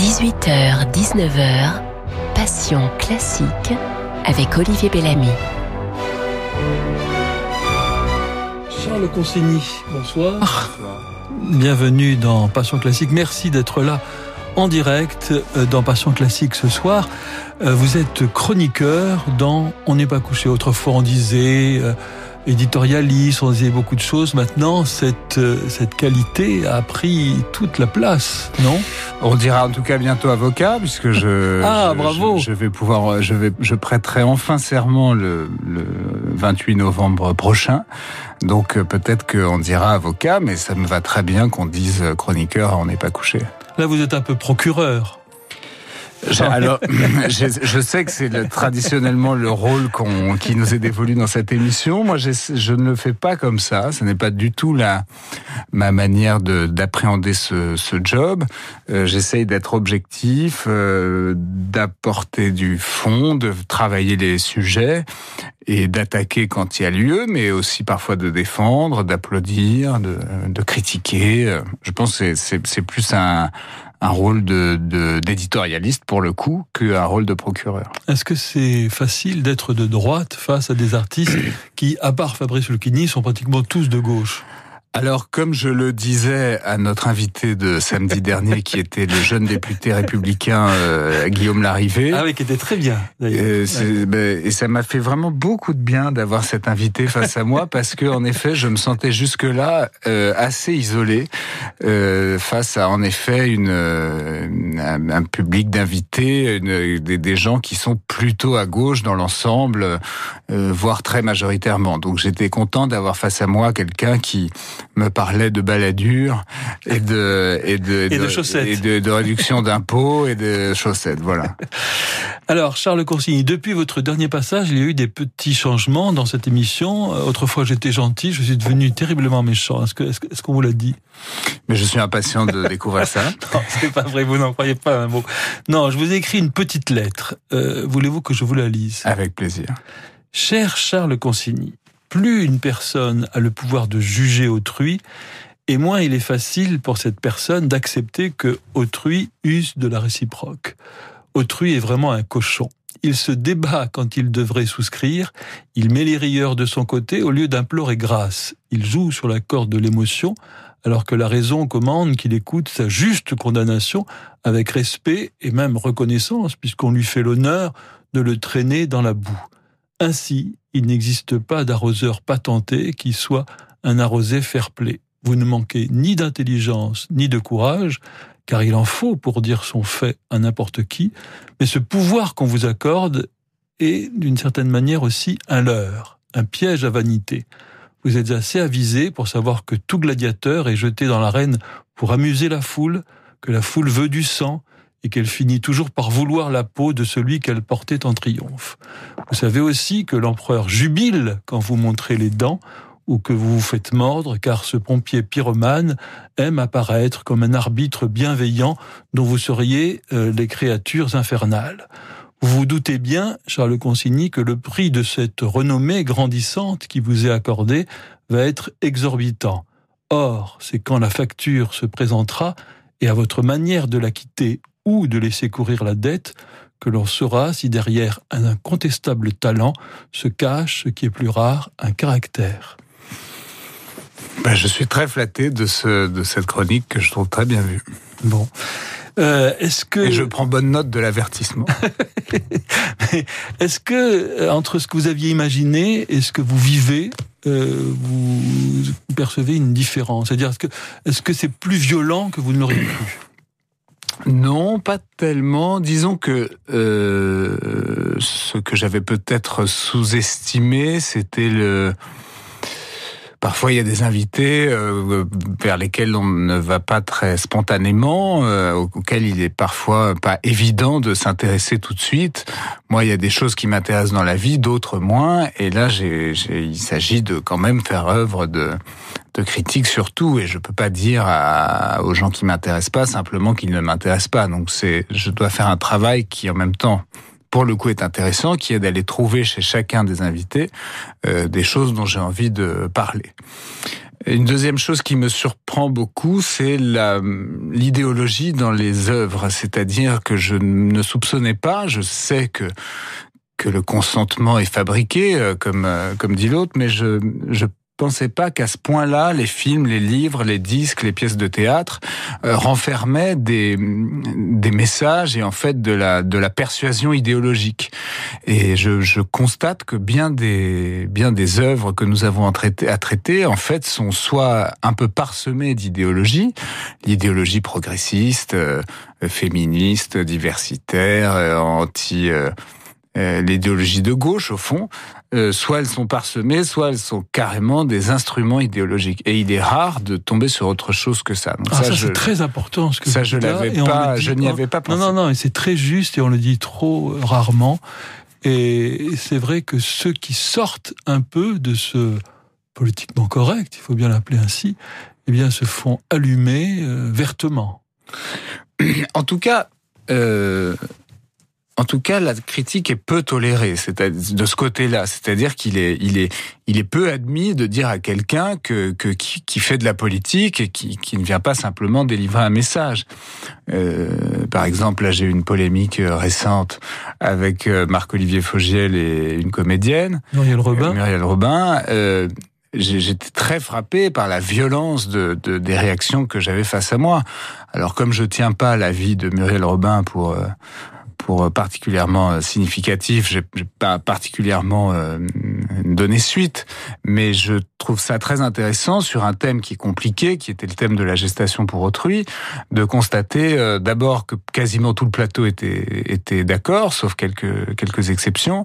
18h, 19h, Passion classique avec Olivier Bellamy. Charles Consigny, bonsoir. Bienvenue dans Passion classique. Merci d'être là en direct dans Passion classique ce soir. Vous êtes chroniqueur dans On n'est pas couché. Autrefois on disait éditorialiste, on disait beaucoup de choses. Maintenant, cette qualité a pris toute la place, non ? On dira en tout cas bientôt avocat, puisque bravo. Je prêterai enfin serment le 28 novembre prochain. Donc peut-être qu'on dira avocat, mais ça me va très bien qu'on dise chroniqueur, on n'est pas couché. Là, vous êtes un peu procureur. Alors, je sais que c'est traditionnellement le rôle qui nous est dévolu dans cette émission. Moi, je ne le fais pas comme ça. Ce n'est pas du tout ma manière d'appréhender ce job. J'essaye d'être objectif, d'apporter du fond, de travailler les sujets et d'attaquer quand il y a lieu, mais aussi parfois de défendre, d'applaudir, de critiquer. Je pense que c'est plus un rôle d'éditorialiste pour le coup qu'un rôle de procureur. Est-ce que c'est facile d'être de droite face à des artistes qui, à part Fabrice Lucchini, sont pratiquement tous de gauche ? Alors, comme je le disais à notre invité de samedi dernier, qui était le jeune député républicain Guillaume Larrivé. Ah oui, qui était très bien, d'ailleurs. Et ça m'a fait vraiment beaucoup de bien d'avoir cet invité face à moi, parce que en effet, je me sentais jusque-là assez isolé face à, en effet, un public d'invités, des gens qui sont plutôt à gauche dans l'ensemble, voire très majoritairement. Donc, j'étais content d'avoir face à moi quelqu'un qui me parlait de baladure et de chaussettes. Et de réduction d'impôts et de chaussettes, voilà. Alors, Charles Consigny, depuis votre dernier passage, il y a eu des petits changements dans cette émission. Autrefois, j'étais gentil, je suis devenu terriblement méchant. Est-ce qu'on vous l'a dit ? Mais je suis impatient de découvrir ça. Non, c'est pas vrai, vous n'en croyez pas un mot. Non, je vous ai écrit une petite lettre. Voulez-vous que je vous la lise ? Avec plaisir. Cher Charles Consigny, plus une personne a le pouvoir de juger autrui, et moins il est facile pour cette personne d'accepter que autrui use de la réciproque. Autrui est vraiment un cochon. Il se débat quand il devrait souscrire, il met les rieurs de son côté au lieu d'implorer grâce. Il joue sur la corde de l'émotion, alors que la raison commande qu'il écoute sa juste condamnation avec respect et même reconnaissance, puisqu'on lui fait l'honneur de le traîner dans la boue. Ainsi, il n'existe pas d'arroseur patenté qui soit un arrosé fair-play. Vous ne manquez ni d'intelligence ni de courage, car il en faut pour dire son fait à n'importe qui, mais ce pouvoir qu'on vous accorde est d'une certaine manière aussi un leurre, un piège à vanité. Vous êtes assez avisé pour savoir que tout gladiateur est jeté dans l'arène pour amuser la foule, que la foule veut du sang, et qu'elle finit toujours par vouloir la peau de celui qu'elle portait en triomphe. Vous savez aussi que l'empereur jubile quand vous montrez les dents ou que vous vous faites mordre, car ce pompier pyromane aime apparaître comme un arbitre bienveillant dont vous seriez les créatures infernales. Vous vous doutez bien, Charles Consigny, que le prix de cette renommée grandissante qui vous est accordée va être exorbitant. Or, c'est quand la facture se présentera et à votre manière de la quitter ou de laisser courir la dette, que l'on saura si derrière un incontestable talent se cache ce qui est plus rare, un caractère. Je suis très flatté de cette chronique que je trouve très bien vue. Bon. Est-ce que... Et je prends bonne note de l'avertissement. Mais est-ce que, entre ce que vous aviez imaginé et ce que vous vivez, vous percevez une différence ? C'est-à-dire, est-ce que c'est plus violent que vous ne l'auriez cru ? Non, pas tellement. Disons que ce que j'avais peut-être sous-estimé, c'était Parfois, il y a des invités vers lesquels on ne va pas très spontanément, auxquels il est parfois pas évident de s'intéresser tout de suite. Moi, il y a des choses qui m'intéressent dans la vie, d'autres moins. Et là, il s'agit de quand même faire œuvre de critique surtout. Et je peux pas dire aux gens qui m'intéressent pas simplement qu'ils ne m'intéressent pas. Donc je dois faire un travail qui, en même temps, pour le coup, est intéressant, qui est d'aller trouver chez chacun des invités des choses dont j'ai envie de parler. Une deuxième chose qui me surprend beaucoup, c'est l'idéologie dans les œuvres. C'est-à-dire que je ne soupçonnais pas, je sais que le consentement est fabriqué, comme dit l'autre, mais je pensais pas qu'à ce point-là, les films, les livres, les disques, les pièces de théâtre renfermaient des messages et en fait de la persuasion idéologique. Et je constate que bien des œuvres que nous avons à traiter en fait sont soit un peu parsemées d'idéologie, l'idéologie progressiste, féministe, diversitaire, l'idéologie de gauche, au fond, soit elles sont parsemées, soit elles sont carrément des instruments idéologiques. Et il est rare de tomber sur autre chose que ça. Donc c'est très important ce que ça, je n'y avais pas pensé. Non, et c'est très juste et on le dit trop rarement. Et c'est vrai que ceux qui sortent un peu de ce politiquement correct, il faut bien l'appeler ainsi, eh bien, se font allumer vertement. En tout cas, la critique est peu tolérée, c'est-à-dire de ce côté-là, c'est-à-dire qu'il est peu admis de dire à quelqu'un qui fait de la politique et qui ne vient pas simplement délivrer un message. Par exemple, là, j'ai eu une polémique récente avec Marc-Olivier Fogiel et une comédienne, Muriel Robin. J'étais très frappé par la violence des réactions que j'avais face à moi. Alors, comme je tiens pas la vie de Muriel Robin pour particulièrement significatif, j'ai pas particulièrement donné suite, mais je trouve ça très intéressant sur un thème qui est compliqué, qui était le thème de la gestation pour autrui, de constater d'abord que quasiment tout le plateau était d'accord, sauf quelques exceptions,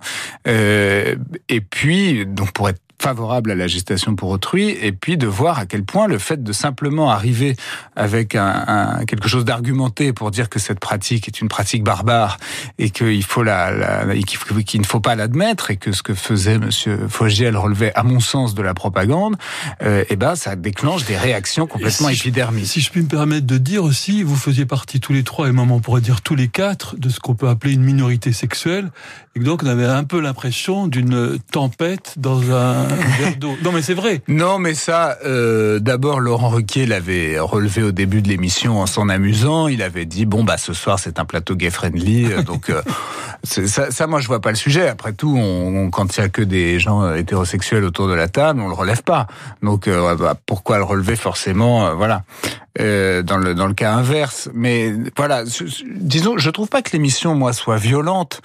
et puis donc pour être favorable à la gestation pour autrui, et puis de voir à quel point le fait de simplement arriver avec quelque chose d'argumenté pour dire que cette pratique est une pratique barbare et qu'il faut qu'il ne faut pas l'admettre, et que ce que faisait Monsieur Fogiel relevait à mon sens de la propagande, ça déclenche des réactions complètement épidermiques. Si je puis me permettre de dire aussi, vous faisiez partie tous les trois, et même on pourrait dire tous les quatre, de ce qu'on peut appeler une minorité sexuelle, et donc on avait un peu l'impression d'une tempête dans un verre d'eau. Non mais c'est vrai. Non mais ça, d'abord Laurent Ruquier l'avait relevé au début de l'émission en s'en amusant. Il avait dit ce soir c'est un plateau gay friendly, donc ça moi je vois pas le sujet. Après tout, quand il y a que des gens hétérosexuels autour de la table, on le relève pas. Donc pourquoi le relever forcément, voilà. Dans le cas inverse, mais voilà, disons, je trouve pas que l'émission moi soit violente.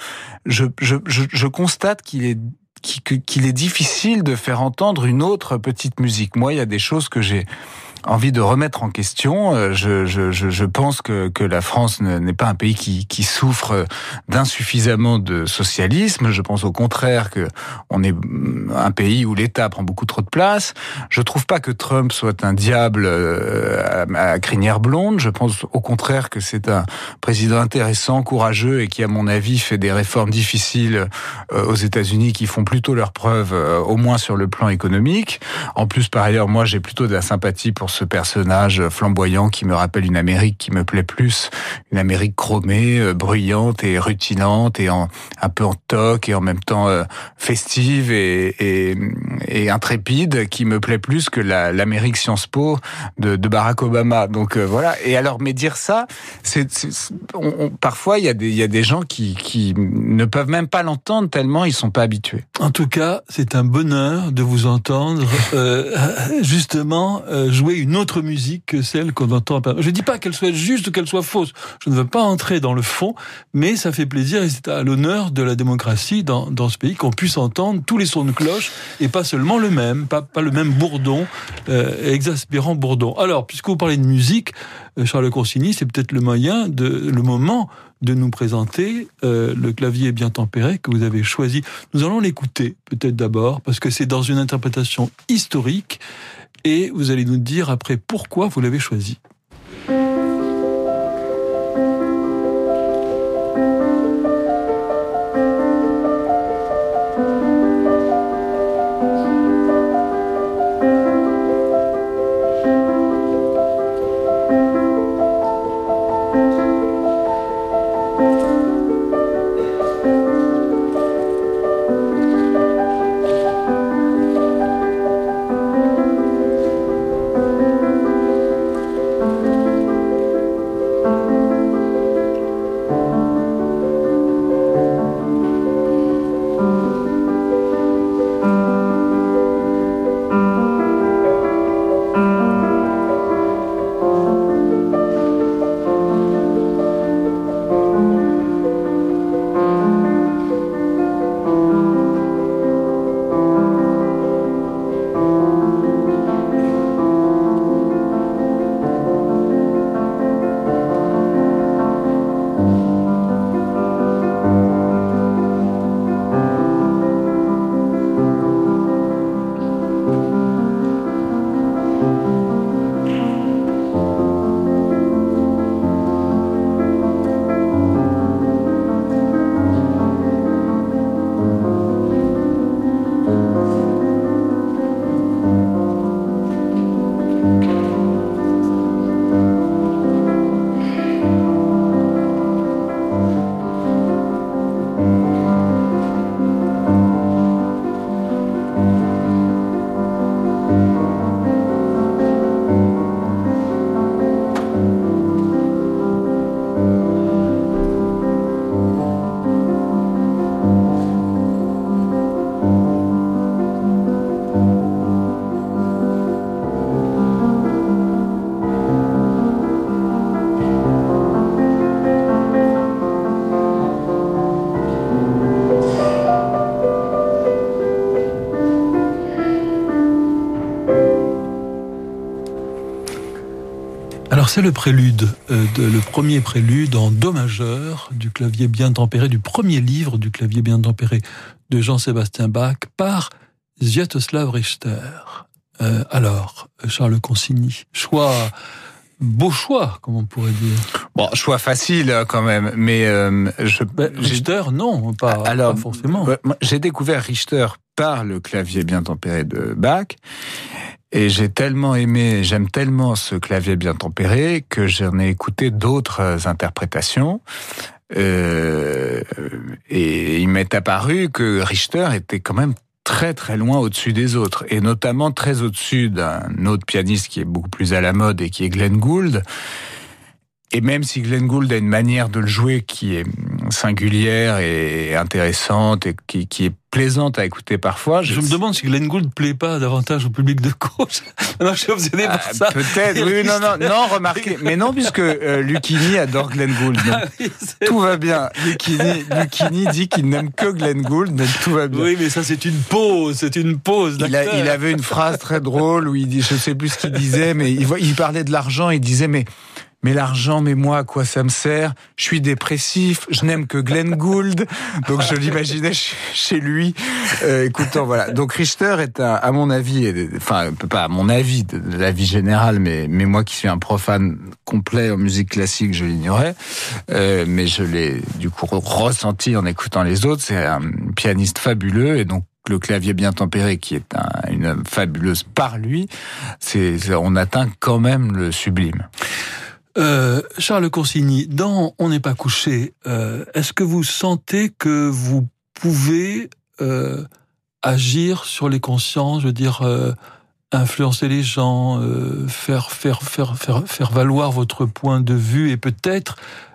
Je constate qu'il est difficile de faire entendre une autre petite musique. Moi, il y a des choses que j'ai envie de remettre en question. Je pense que la France n'est pas un pays qui souffre d'insuffisamment de socialisme. Je pense au contraire que on est un pays où l'État prend beaucoup trop de place. Je trouve pas que Trump soit un diable à crinière blonde. Je pense au contraire que c'est un président intéressant, courageux et qui, à mon avis, fait des réformes difficiles aux États-Unis qui font plutôt leurs preuves, au moins sur le plan économique. En plus, par ailleurs, moi, j'ai plutôt de la sympathie pour ce personnage flamboyant qui me rappelle une Amérique qui me plaît plus, une Amérique chromée, bruyante et rutilante et un peu en toc et en même temps festive et intrépide, qui me plaît plus que l'Amérique Sciences Po de Barack Obama. Donc voilà. Et alors, mais dire ça, parfois il y a des gens qui ne peuvent même pas l'entendre tellement ils sont pas habitués. En tout cas, c'est un bonheur de vous entendre justement jouer une autre musique que celle qu'on entend. Je ne dis pas qu'elle soit juste ou qu'elle soit fausse. Je ne veux pas entrer dans le fond, mais ça fait plaisir et c'est à l'honneur de la démocratie dans ce pays qu'on puisse entendre tous les sons de cloche et pas seulement le même, pas le même bourdon, exaspérant bourdon. Alors, puisque vous parlez de musique, Charles Consigny, c'est peut-être le moment de nous présenter le clavier bien tempéré que vous avez choisi. Nous allons l'écouter peut-être d'abord, parce que c'est dans une interprétation historique, et vous allez nous dire après pourquoi vous l'avez choisi. c'est le prélude, le premier prélude en do majeur du clavier bien tempéré, du premier livre du clavier bien tempéré de Jean-Sébastien Bach par Sviatoslav Richter. Alors, Charles Consigny, beau choix, comme on pourrait dire. Bon, choix facile quand même, mais Richter, non, pas forcément. J'ai découvert Richter par le clavier bien tempéré de Bach, et j'aime tellement ce clavier bien tempéré que j'en ai écouté d'autres interprétations. Et il m'est apparu que Richter était quand même très très loin au-dessus des autres, et notamment très au-dessus d'un autre pianiste qui est beaucoup plus à la mode et qui est Glenn Gould. Et même si Glenn Gould a une manière de le jouer qui est singulière et intéressante et qui est plaisante à écouter parfois. Je me demande si Glenn Gould plaît pas davantage au public de gauche. Non, je suis obsédé par ça. Peut-être, oui, non, remarquez. Mais non, puisque Lucchini adore Glenn Gould. Tout va bien. Lucchini dit qu'il n'aime que Glenn Gould, donc tout va bien. Oui, mais ça, c'est une pause d'acteur. Il avait une phrase très drôle où il dit, je sais plus ce qu'il disait, mais il parlait de l'argent, il disait, mais l'argent, mais moi, à quoi ça me sert? Je suis dépressif, je n'aime que Glenn Gould. Donc je l'imaginais chez lui. Écoutons, voilà. Donc Richter est à mon avis, enfin pas à mon avis, de l'avis général, mais moi qui suis un profane complet en musique classique, je l'ignorais. Mais je l'ai du coup ressenti en écoutant les autres. C'est un pianiste fabuleux, et donc le clavier bien tempéré, qui est une fabuleuse par lui, on atteint quand même le sublime. Charles Consigny, dans On n'est pas couché, est-ce que vous sentez que vous pouvez agir sur les consciences, je veux dire influencer les gens, faire valoir votre point de vue et peut-être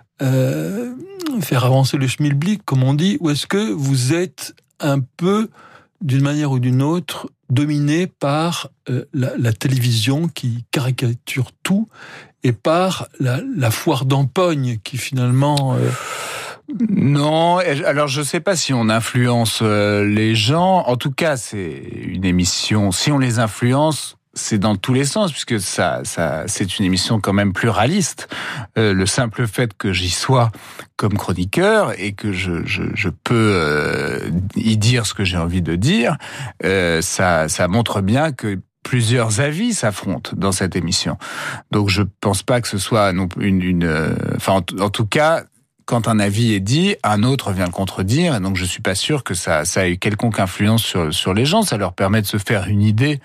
faire avancer le schmilblick, comme on dit, ou est-ce que vous êtes un peu, d'une manière ou d'une autre, dominé par la télévision qui caricature tout, et par la foire d'empoigne qui finalement... Non, alors je sais pas si on influence les gens. En tout cas, c'est une émission, si on les influence, c'est dans tous les sens, puisque ça c'est une émission quand même pluraliste. Le simple fait que j'y sois comme chroniqueur et que je peux y dire ce que j'ai envie de dire, ça montre bien que plusieurs avis s'affrontent dans cette émission. Donc je pense pas que ce soit en tout cas, quand un avis est dit, un autre vient le contredire, et donc je suis pas sûr que ça ait eu quelconque influence sur les gens. Ça leur permet de se faire une idée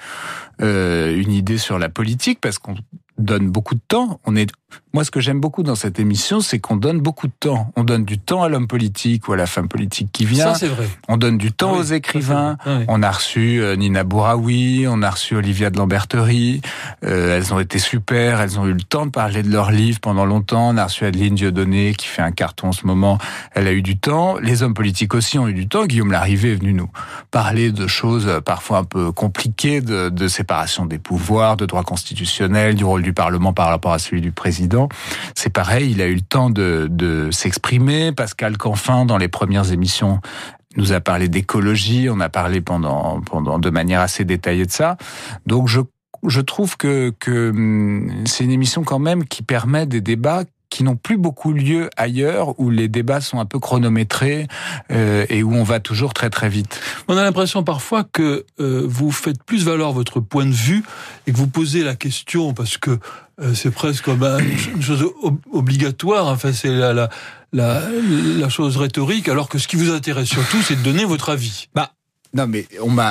sur la politique, parce qu'on donne beaucoup de temps. Moi, ce que j'aime beaucoup dans cette émission, c'est qu'on donne beaucoup de temps. On donne du temps à l'homme politique ou à la femme politique qui vient. Ça, c'est vrai. On donne du temps aux écrivains. Oui. On a reçu Nina Bouraoui, on a reçu Olivia de Lamberterie. Elles ont été super. Elles ont eu le temps de parler de leurs livres pendant longtemps. On a reçu Adeline Dieudonné, qui fait un carton en ce moment. Elle a eu du temps. Les hommes politiques aussi ont eu du temps. Guillaume Larrivé est venu nous parler de choses parfois un peu compliquées, de séparation des pouvoirs, de droit constitutionnel, du rôle du Parlement par rapport à celui du président. C'est pareil, il a eu le temps de s'exprimer. Pascal Canfin, dans les premières émissions, nous a parlé d'écologie. On a parlé pendant de manière assez détaillée de ça. Donc je trouve que c'est une émission quand même qui permet des débats qui n'ont plus beaucoup lieu ailleurs, où les débats sont un peu chronométrés et où on va toujours très très vite. On a l'impression parfois que vous faites plus valoir votre point de vue et que vous posez la question, parce que c'est presque comme une chose obligatoire, enfin c'est la chose rhétorique, alors que ce qui vous intéresse surtout, c'est de donner votre avis. Non, mais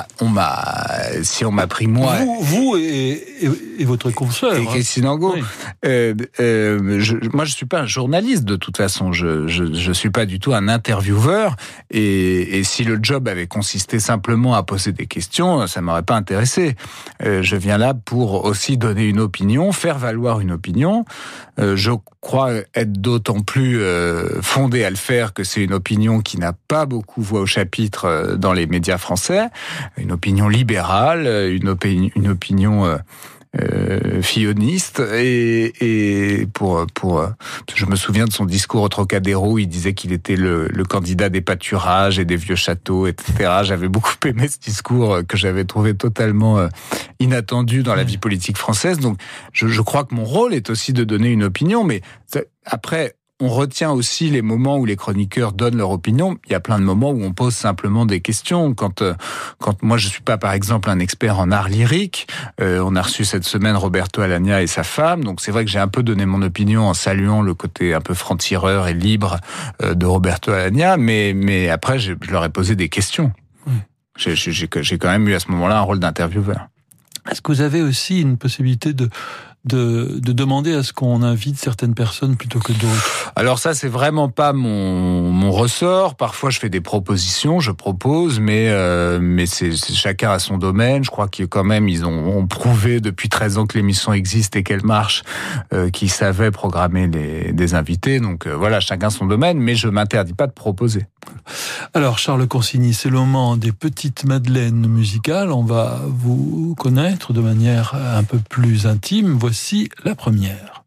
si on m'a pris moi... Vous et votre consoeur. Et Christine Angot. Oui. Moi, je suis pas un journaliste, de toute façon. Je suis pas du tout un intervieweur. Et si le job avait consisté simplement à poser des questions, ça m'aurait pas intéressé. Je viens là pour aussi donner une opinion, faire valoir une opinion. Je crois être d'autant plus fondé à le faire que c'est une opinion qui n'a pas beaucoup voix au chapitre dans les médias français, une opinion libérale, une opinion filloniste et pour je me souviens de son discours au Trocadéro, il disait qu'il était le candidat des pâturages et des vieux châteaux, etc. J'avais beaucoup aimé ce discours que j'avais trouvé totalement inattendu dans la vie politique française. Donc je crois que mon rôle est aussi de donner une opinion, mais après on retient aussi les moments où les chroniqueurs donnent leur opinion. Il y a plein de moments où on pose simplement des questions. Quand moi, je suis pas, par exemple, un expert en art lyrique. On a reçu cette semaine Roberto Alagna et sa femme. Donc, c'est vrai que j'ai un peu donné mon opinion en saluant le côté un peu franc-tireur et libre de Roberto Alagna. Mais après, je leur ai posé des questions. J'ai quand même eu à ce moment-là un rôle d'intervieweur. Est-ce que vous avez aussi une possibilité de demander à ce qu'on invite certaines personnes plutôt que d'autres? Alors ça, c'est vraiment pas mon ressort. Parfois, je fais des propositions, je propose, mais c'est chacun à son domaine. Je crois qu'ils quand même, ils ont prouvé depuis 13 ans que l'émission existe et qu'elle marche, qu'ils savaient programmer des invités. Donc voilà, chacun son domaine, mais je m'interdis pas de proposer. Alors, Charles Consigny, c'est le moment des petites madeleines musicales. On va vous connaître de manière un peu plus intime. Voici la première.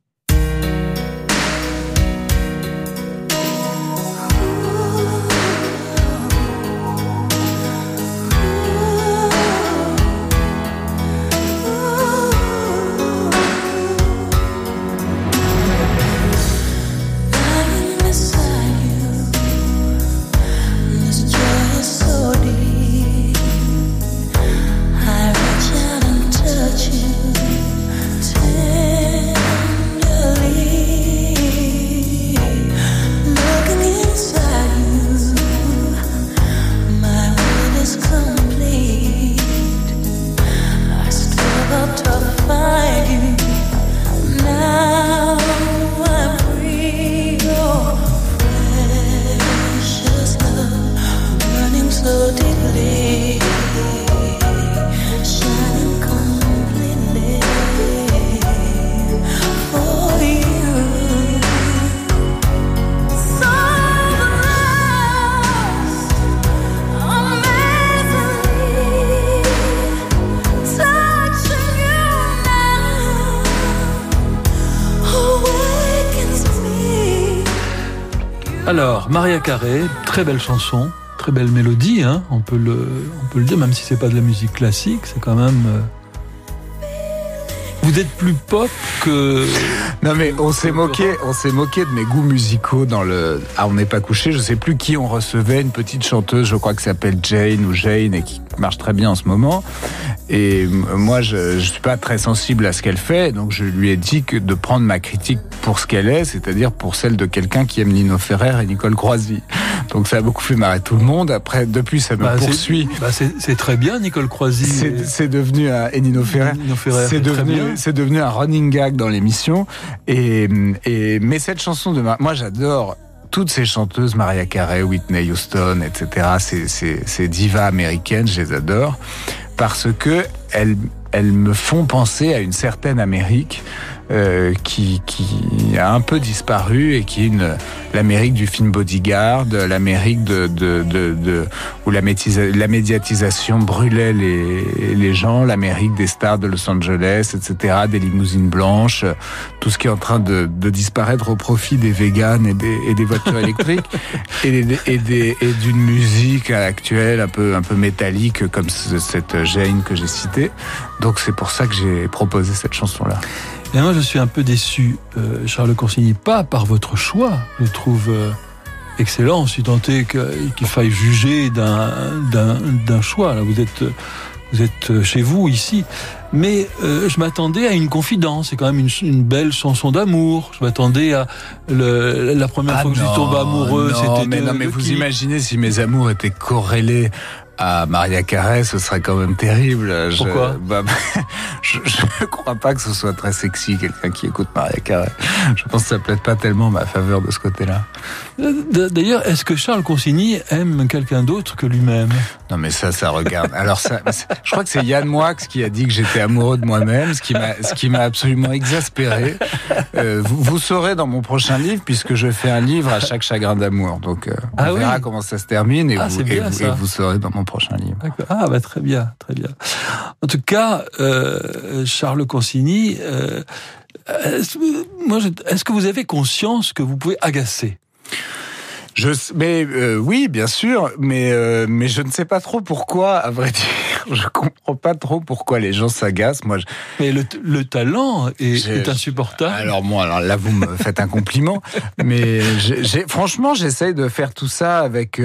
Alors, Maria Carey, très belle chanson, très belle mélodie, hein, on peut le dire, même si c'est pas de la musique classique, c'est quand même... Vous êtes plus pop que... Non mais on s'est moqué de mes goûts musicaux dans le... Ah, on n'est pas couché, je sais plus qui on recevait, une petite chanteuse, je crois que s'appelle Jane ou Jane et qui marche très bien en ce moment. Et moi, je suis pas très sensible à ce qu'elle fait, donc je lui ai dit que de prendre ma critique pour ce qu'elle est, c'est-à-dire pour celle de quelqu'un qui aime Nino Ferrer et Nicole Croisy. Donc ça a beaucoup fait marrer tout le monde. Après, depuis, ça me poursuit. C'est très bien, Nicole Croisy. C'est devenu un... Et Nino Ferrer, c'est devenu un running gag dans l'émission. Mais cette chanson de... Moi, j'adore toutes ces chanteuses, Mariah Carey, Whitney Houston, etc. Ces divas américaines, je les adore. Parce que elles me font penser à une certaine Amérique qui a un peu disparu et qui est l'Amérique du film Bodyguard, l'Amérique où la médiatisation brûlait les gens, l'Amérique des stars de Los Angeles, etc., des limousines blanches, tout ce qui est en train de disparaître au profit des véganes et des voitures électriques et d'une musique actuelle un peu métallique comme cette Jane que j'ai citée. Donc c'est pour ça que j'ai proposé cette chanson-là. Et moi, je suis un peu déçu, Charles Consigny, pas par votre choix. Je le trouve excellent, si tant est qu'il faille juger d'un choix. Là, vous êtes chez vous, ici. Mais je m'attendais à une confidence. C'est quand même une belle chanson d'amour. Je m'attendais à la première fois que je suis tombé amoureux. Mais vous imaginez si mes amours étaient corrélés à Maria Carey, ce serait quand même terrible. Pourquoi ? Je crois pas que ce soit très sexy, quelqu'un qui écoute Maria Carey. Je pense que ça plaide pas tellement ma faveur de ce côté-là. D'ailleurs, est-ce que Charles Consigny aime quelqu'un d'autre que lui-même ? Non, mais ça regarde. Alors je crois que c'est Yann Moix qui a dit que j'étais amoureux de moi-même, ce qui m'a absolument exaspéré. Vous saurez dans mon prochain livre, puisque je fais un livre à chaque chagrin d'amour. Donc, on verra comment ça se termine et vous saurez dans mon mon prochain livre. D'accord. Ah, bah, très bien, très bien. En tout cas, Charles Consigny, est-ce que vous avez conscience que vous pouvez agacer? Oui, bien sûr, mais je ne sais pas trop pourquoi, à vrai dire. Je comprends pas trop pourquoi les gens s'agacent. Mais le talent est insupportable. Alors là, vous me faites un compliment, mais franchement, j'essaye de faire tout ça avec,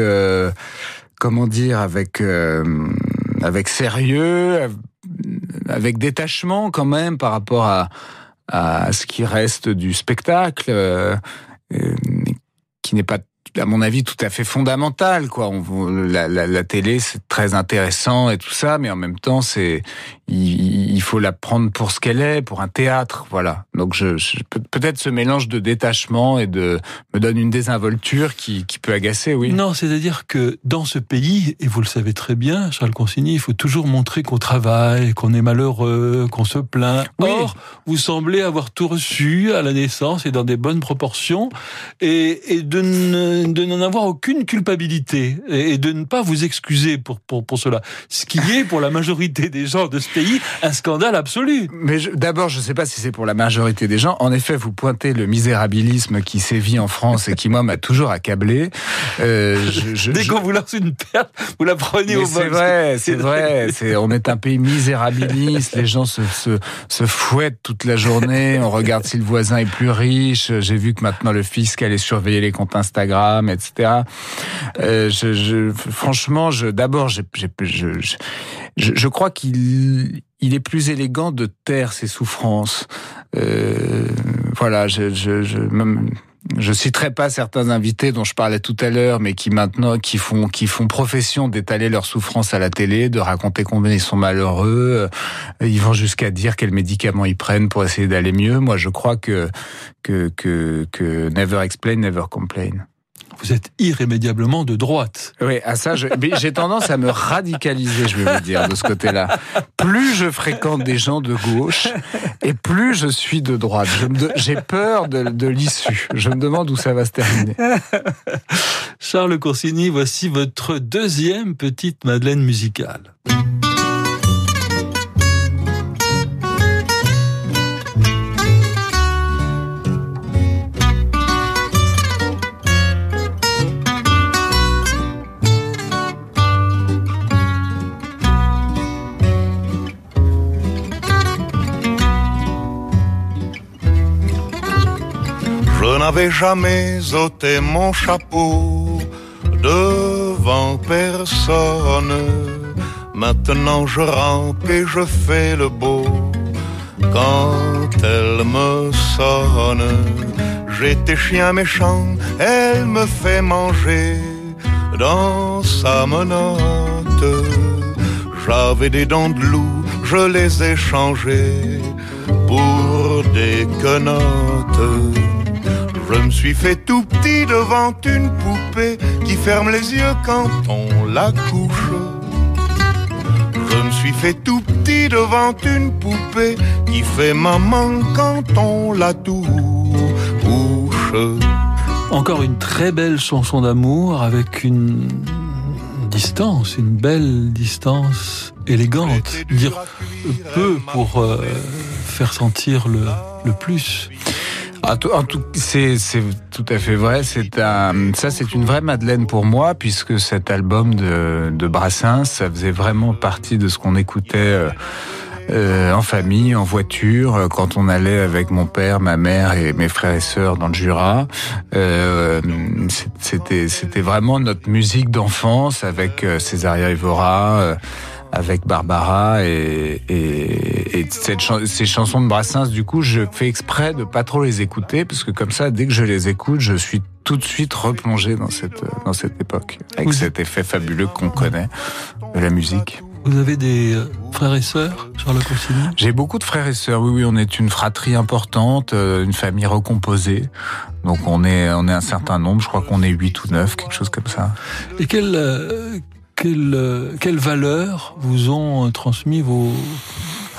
avec sérieux, avec détachement quand même par rapport à ce qui reste du spectacle, qui n'est pas, à mon avis, tout à fait fondamental, quoi. La télé, c'est très intéressant et tout ça, mais en même temps, il faut la prendre pour ce qu'elle est, pour un théâtre, voilà. Donc, peut-être ce mélange de détachement me donne une désinvolture qui peut agacer, oui. Non, c'est-à-dire que dans ce pays, et vous le savez très bien, Charles Consigny, il faut toujours montrer qu'on travaille, qu'on est malheureux, qu'on se plaint. Oui. Or, vous semblez avoir tout reçu à la naissance et dans des bonnes proportions, et de n'en avoir aucune culpabilité et de ne pas vous excuser pour cela. Ce qui est, pour la majorité des gens de ce pays, un scandale absolu. Mais d'abord, je ne sais pas si c'est pour la majorité des gens. En effet, vous pointez le misérabilisme qui sévit en France et qui, moi, m'a toujours accablé. Dès qu'on vous lance une perle, vous la prenez au vol. C'est vrai. On est un pays misérabiliste. Les gens se fouettent toute la journée. On regarde si le voisin est plus riche. J'ai vu que maintenant le fisc allait surveiller les comptes Instagram, etc. Franchement, d'abord, je crois qu'il est plus élégant de taire ses souffrances. Voilà, je citerai pas certains invités dont je parlais tout à l'heure, mais qui maintenant qui font profession d'étaler leurs souffrances à la télé, de raconter combien ils sont malheureux. Ils vont jusqu'à dire quels médicaments ils prennent pour essayer d'aller mieux. Moi, je crois que never explain, never complain. Vous êtes irrémédiablement de droite. Oui, à ça, j'ai tendance à me radicaliser, je vais vous dire, de ce côté-là. Plus je fréquente des gens de gauche, et plus je suis de droite. J'ai peur de l'issue. Je me demande où ça va se terminer. Charles Consigny, voici votre deuxième petite Madeleine musicale. Je n'avais jamais ôté mon chapeau devant personne. Maintenant je rampe et je fais le beau quand elle me sonne. J'étais chien méchant, elle me fait manger dans sa menotte. J'avais des dents de loup, je les ai changées pour des quenottes. Je me suis fait tout petit devant une poupée qui ferme les yeux quand on la couche. Je me suis fait tout petit devant une poupée qui fait maman quand on la touche. Encore une très belle chanson d'amour avec une distance, une belle distance élégante. Dire peu pour faire sentir le plus. C'est tout à fait vrai. C'est une vraie Madeleine pour moi, puisque cet album de Brassens, ça faisait vraiment partie de ce qu'on écoutait en famille, en voiture, quand on allait avec mon père, ma mère et mes frères et sœurs dans le Jura. C'était vraiment notre musique d'enfance avec Césaria Évora, avec Barbara et ces chansons de Brassens. Du coup, je fais exprès de pas trop les écouter, parce que comme ça, dès que je les écoute, je suis tout de suite replongé dans cette époque, avec cet effet fabuleux qu'on connaît de la musique. Vous avez des frères et sœurs, Charles Consigny ? J'ai beaucoup de frères et sœurs, oui, on est une fratrie importante, une famille recomposée. Donc on est un certain nombre, je crois qu'on est 8 ou 9, quelque chose comme ça. Et quelle valeur vous ont transmis vos parents ?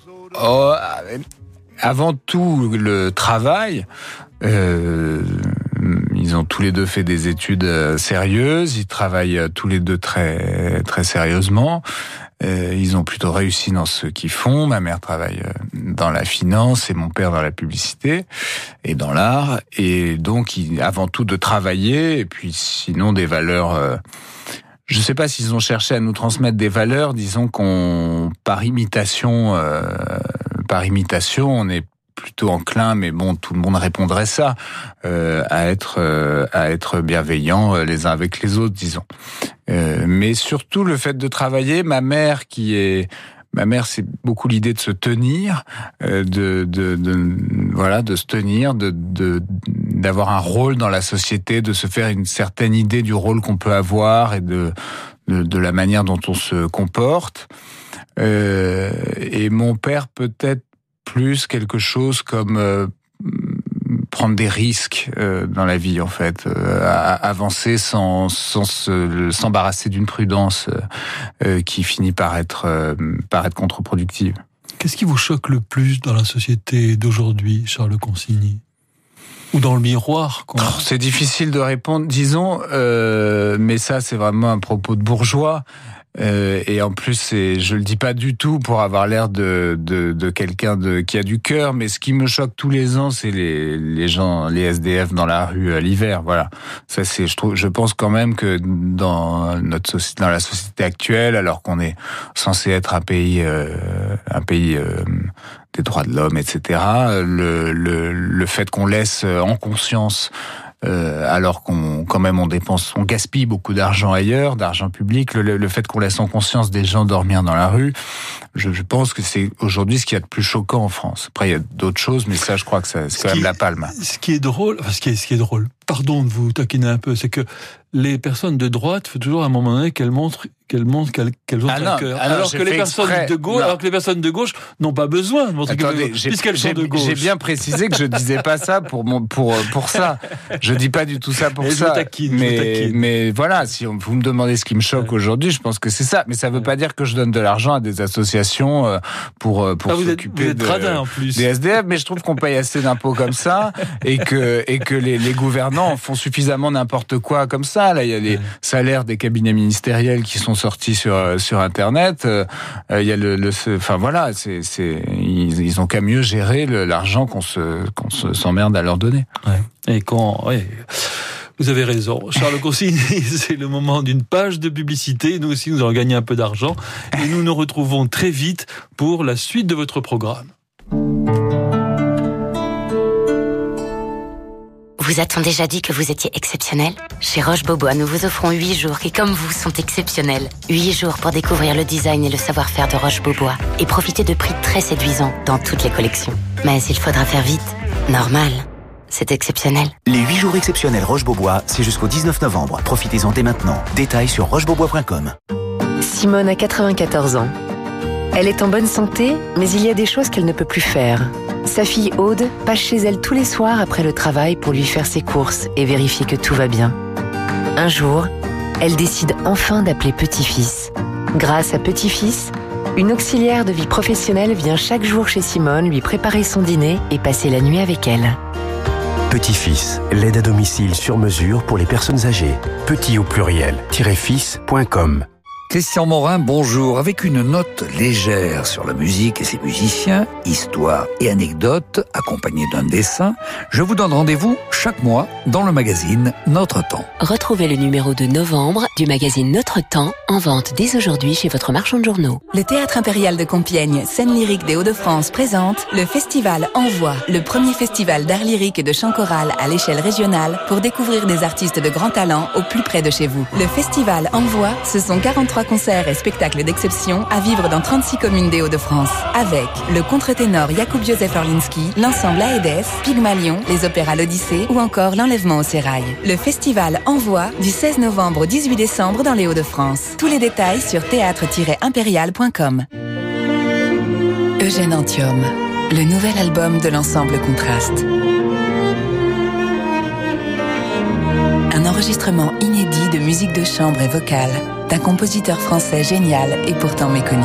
Avant tout, le travail. ils ont tous les deux fait des études sérieuses, ils travaillent tous les deux très très sérieusement. Ils ont plutôt réussi dans ce qu'ils font. Ma mère travaille dans la finance et mon père dans la publicité et dans l'art. Et donc, avant tout de travailler, et puis sinon des valeurs... je ne sais pas s'ils ont cherché à nous transmettre des valeurs, disons qu'on par imitation, on est plutôt enclin, mais bon, tout le monde répondrait ça, à être bienveillants les uns avec les autres, disons. Mais surtout le fait de travailler, ma mère, c'est beaucoup l'idée de se tenir, de se tenir, d'avoir un rôle dans la société, de se faire une certaine idée du rôle qu'on peut avoir et de la manière dont on se comporte. Et mon père peut-être plus quelque chose comme prendre des risques dans la vie, en fait, avancer sans s'embarrasser d'une prudence qui finit par être contre-productive. Qu'est-ce qui vous choque le plus dans la société d'aujourd'hui, Charles Consigny ? Ou dans le miroir, quoi. C'est difficile de répondre, disons, mais ça, c'est vraiment un propos de bourgeois. Et en plus, je le dis pas du tout pour avoir l'air de quelqu'un qui a du cœur, mais ce qui me choque tous les ans, c'est les gens, les SDF dans la rue à l'hiver. Voilà. Ça, je pense quand même que dans la société actuelle, alors qu'on est censé être un pays des droits de l'homme, etc. Le fait qu'on laisse en conscience, alors qu'on gaspille beaucoup d'argent ailleurs, d'argent public, le fait qu'on laisse en conscience des gens dormir dans la rue, je pense que c'est aujourd'hui ce qu'il y a de plus choquant en France. Après, il y a d'autres choses, mais ça, je crois que c'est quand même la palme. Ce qui est drôle, pardon de vous taquiner un peu, c'est que les personnes de droite, faut toujours à un moment donné qu'elles montrent qu'elles ont un cœur. Alors que les personnes de gauche n'ont pas besoin de montrer puisqu'elles sont de gauche. J'ai bien précisé que je disais pas ça pour ça. Je dis pas du tout ça pour ça. Mais voilà, si vous me demandez ce qui me choque aujourd'hui, je pense que c'est ça. Mais ça veut pas dire que je donne de l'argent à des associations pour s'occuper des SDF. Mais je trouve qu'on paye assez d'impôts comme ça et que les gouvernants font suffisamment n'importe quoi comme ça. Là, il y a les salaires des cabinets ministériels qui sont sortis sur Internet. Il y a ils ont qu'à mieux gérer l'argent qu'on s'emmerde à leur donner. Ouais. Vous avez raison. Charles Consigny, c'est le moment d'une page de publicité. Nous aussi, nous allons gagner un peu d'argent. Et nous nous retrouvons très vite pour la suite de votre programme. Vous a-t-on déjà dit que vous étiez exceptionnel ? Chez Roche-Beaubois, nous vous offrons 8 jours qui, comme vous, sont exceptionnels. 8 jours pour découvrir le design et le savoir-faire de Roche-Beaubois et profiter de prix très séduisants dans toutes les collections. Mais il faudra faire vite. Normal. C'est exceptionnel. Les 8 jours exceptionnels Roche-Beaubois, c'est jusqu'au 19 novembre. Profitez-en dès maintenant. Détails sur rochebeaubois.com. Simone a 94 ans. Elle est en bonne santé, mais il y a des choses qu'elle ne peut plus faire. Sa fille Aude passe chez elle tous les soirs après le travail pour lui faire ses courses et vérifier que tout va bien. Un jour, elle décide enfin d'appeler Petit-Fils. Grâce à Petit-Fils, une auxiliaire de vie professionnelle vient chaque jour chez Simone lui préparer son dîner et passer la nuit avec elle. Petit-Fils, l'aide à domicile sur mesure pour les personnes âgées. Petit au pluriel, -fils.com. Christian Morin, bonjour. Avec une note légère sur la musique et ses musiciens, histoire et anecdotes, accompagnée d'un dessin, je vous donne rendez-vous chaque mois dans le magazine Notre Temps. Retrouvez le numéro de novembre du magazine Notre Temps en vente dès aujourd'hui chez votre marchand de journaux. Le Théâtre Impérial de Compiègne, scène lyrique des Hauts-de-France, présente le Festival Envoi, le premier festival d'art lyrique et de chant choral à l'échelle régionale pour découvrir des artistes de grand talent au plus près de chez vous. Le Festival Envoi, ce sont 43 concerts et spectacles d'exception à vivre dans 36 communes des Hauts-de-France. Avec le contre-ténor Jakub Józef Orlinski, l'ensemble AEDES, Pygmalion, les opéras L'Odyssée ou encore l'Enlèvement au Sérail. Le Festival Envoi du 16 novembre au 18 décembre dans les Hauts-de-France. Tous les détails sur théâtre-impérial.com. Eugène Antium, le nouvel album de l'ensemble Contraste. Un enregistrement inédit de musique de chambre et vocale d'un compositeur français génial et pourtant méconnu.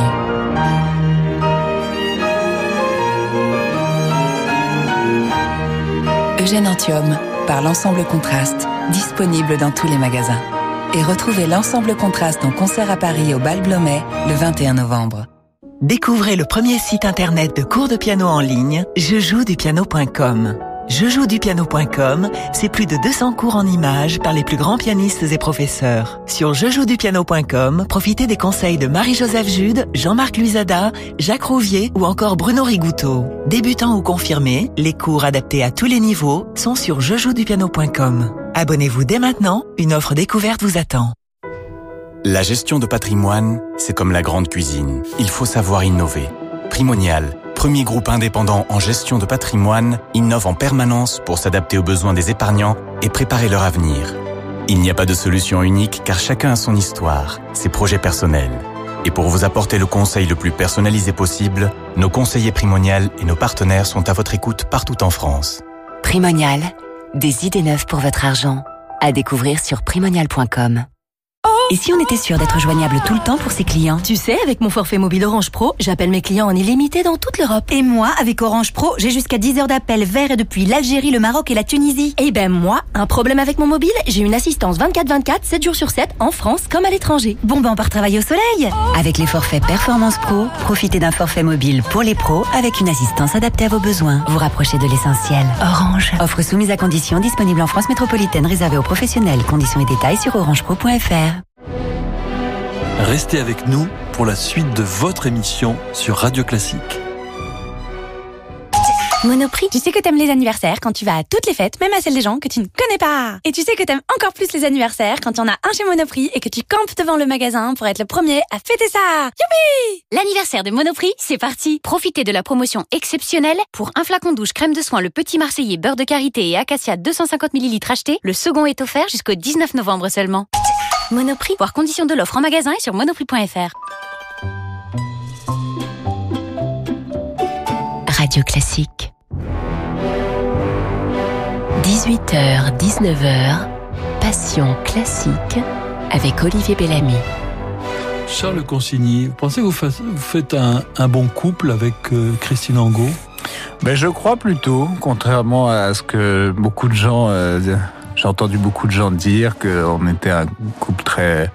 Eugène Antium, par l'ensemble Contraste, disponible dans tous les magasins. Et retrouvez l'ensemble Contraste en concert à Paris au Bal Blomet le 21 novembre. Découvrez le premier site internet de cours de piano en ligne, jejouedupiano.com. Jejouedupiano.com, c'est plus de 200 cours en images par les plus grands pianistes et professeurs. Sur jejouedupiano.com, profitez des conseils de Marie-Joseph Jude, Jean-Marc Luisada, Jacques Rouvier ou encore Bruno Rigouteau. Débutants ou confirmés, les cours adaptés à tous les niveaux sont sur jejouedupiano.com. Abonnez-vous dès maintenant, une offre découverte vous attend. La gestion de patrimoine, c'est comme la grande cuisine. Il faut savoir innover. Primonial, premier groupe indépendant en gestion de patrimoine, innove en permanence pour s'adapter aux besoins des épargnants et préparer leur avenir. Il n'y a pas de solution unique car chacun a son histoire, ses projets personnels. Et pour vous apporter le conseil le plus personnalisé possible, nos conseillers Primonial et nos partenaires sont à votre écoute partout en France. Primonial, des idées neuves pour votre argent. À découvrir sur primonial.com. Et si on était sûr d'être joignable tout le temps pour ses clients? Tu sais, avec mon forfait mobile Orange Pro, j'appelle mes clients en illimité dans toute l'Europe. Et moi, avec Orange Pro, j'ai jusqu'à 10 heures d'appel vers et depuis l'Algérie, le Maroc et la Tunisie. Et ben moi, un problème avec mon mobile, j'ai une assistance 24/24, 7 jours sur 7, en France comme à l'étranger. Bon ben on part travailler au soleil. Avec les forfaits Performance Pro, profitez d'un forfait mobile pour les pros avec une assistance adaptée à vos besoins. Vous rapprochez de l'essentiel. Orange. Offre soumise à conditions, disponible en France métropolitaine, réservée aux professionnels. Conditions et détails sur orangepro.fr. Restez avec nous pour la suite de votre émission sur Radio Classique. Monoprix, tu sais que t'aimes les anniversaires quand tu vas à toutes les fêtes, même à celles des gens que tu ne connais pas. Et tu sais que t'aimes encore plus les anniversaires quand il y en a un chez Monoprix et que tu campes devant le magasin pour être le premier à fêter ça. Youpi! L'anniversaire de Monoprix, c'est parti. Profitez de la promotion exceptionnelle. Pour un flacon douche crème de soin Le Petit Marseillais beurre de karité et acacia 250 ml acheté, le second est offert jusqu'au 19 novembre seulement. Monoprix, voir conditions de l'offre en magasin et sur monoprix.fr. Radio Classique. 18h, 19h, Passion classique avec Olivier Bellamy. Charles Consigny, vous pensez que vous faites un bon couple avec Christine Angot? Ben, je crois plutôt, contrairement à ce que beaucoup de gens... j'ai entendu beaucoup de gens dire qu'on était un couple très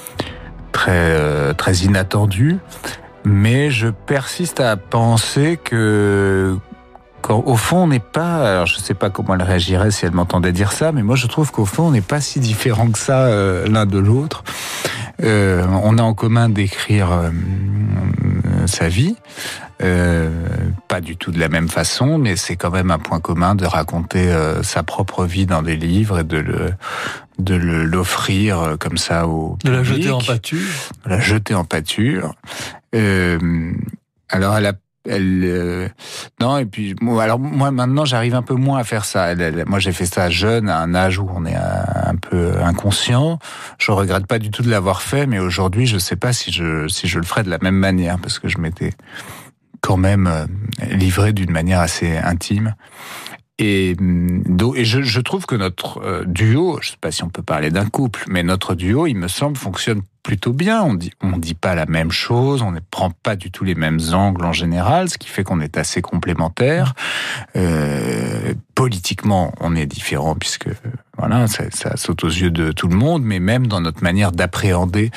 inattendu, mais je persiste à penser que au fond, on n'est pas... Alors, je sais pas comment elle réagirait si elle m'entendait dire ça, mais moi, je trouve qu'au fond, on n'est pas si différents que ça l'un de l'autre. On a en commun d'écrire sa vie, pas du tout de la même façon, mais c'est quand même un point commun de raconter sa propre vie dans des livres et de l'offrir comme ça au public. De la jeter en pâture. De la jeter en pâture. Alors, non, et puis alors moi maintenant j'arrive un peu moins à faire ça. Moi j'ai fait ça jeune, à un âge où on est un peu inconscient. Je regrette pas du tout de l'avoir fait, mais aujourd'hui je sais pas si je le ferais de la même manière, parce que je m'étais quand même livré d'une manière assez intime. Et je trouve que notre duo, je sais pas si on peut parler d'un couple, mais notre duo, il me semble, fonctionne plutôt bien. On dit pas la même chose, on ne prend pas du tout les mêmes angles en général, ce qui fait qu'on est assez complémentaires. Politiquement, on est différents puisque voilà, ça saute aux yeux de tout le monde, mais même dans notre manière d'appréhender